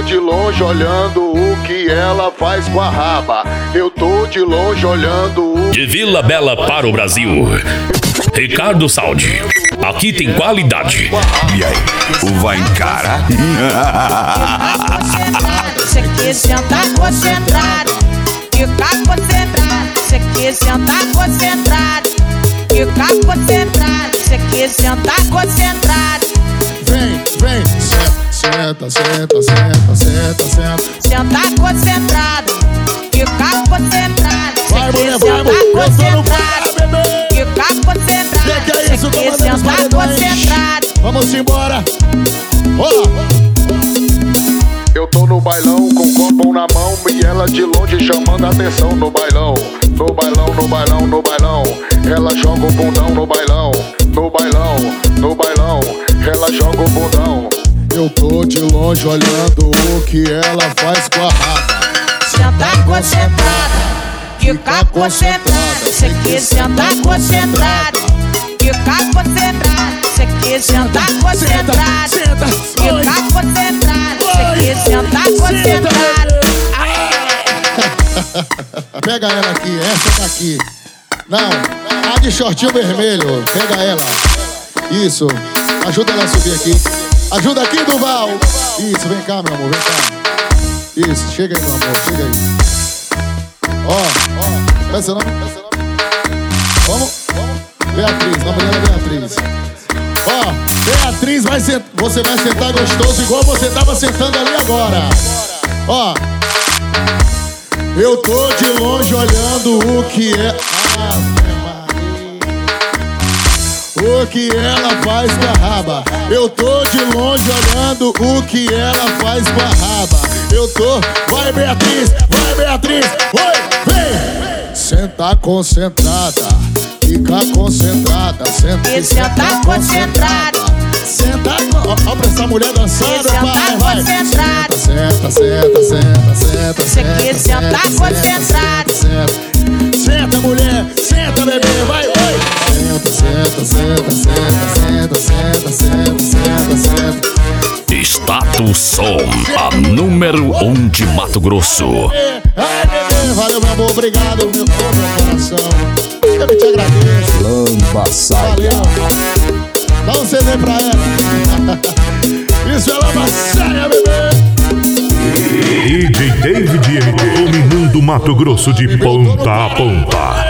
de longe olhando o que ela faz com a raba. Eu tô de longe olhando o... De Vila Bela para o Brasil, Ricardo Saldi. Aqui tem qualidade. E aí, vai encarar? Você quer sentar concentrado, ficar concentrado. Você quer sentar concentrado, ficar concentrado. Você quer sentar concentrado. Vem, senta. Sentar concentrado, ficar concentrado. Vai, mulher, vai, mulher. Eu tô no bar, bebê. Ficar concentrado. Que é isso? Você quer sentar concentrado. Vamos embora. Eu tô no bailão com o copão na mão e ela de longe chamando a atenção no bailão. No bailão, no bailão, no bailão. Ela joga o bundão no bailão. No bailão, no bailão. Ela joga o bundão. Eu tô de longe olhando o que ela faz com a raba. Sentar concentrada, ficar concentrada. Você quer sentar concentrado, ficar concentrado. Você quer sentar concentrado, ficar concentrado. Você quer sentar concentrado. Pega ela aqui, essa daqui. Não, a de shortinho vermelho. Pega ela. Isso, ajuda ela a subir aqui. Ajuda aqui, Duval. Isso, vem cá, meu amor, vem cá. Isso, chega aí, meu amor, chega aí. Ó, esse é o nome? Vamos? Beatriz, o nome dela é Beatriz. Ó, Beatriz, você vai sentar gostoso igual você tava sentando ali agora. Ó, eu tô de longe olhando o que é... O que ela faz com a raba. Eu tô de longe olhando o que ela faz com a raba. Eu tô... Vai, Beatriz, oi, vem. Senta concentrada, fica concentrada. Senta concentrada. Senta, ó pra essa mulher dançando, vai. Concentrado. Senta. Você quer sentar concentrado. Senta, mulher, senta, bebê, vai, oi. Senta. Status Som, a número 1 de Mato Grosso. Ai, bebê, valeu, meu amor, obrigado, meu coração. Eu que te agradeço. Lampa saia. Valeu. Dá um CD pra ela. Isso é Lampa saia, bebê. DJ David dominando Mato Grosso de ponta a ponta.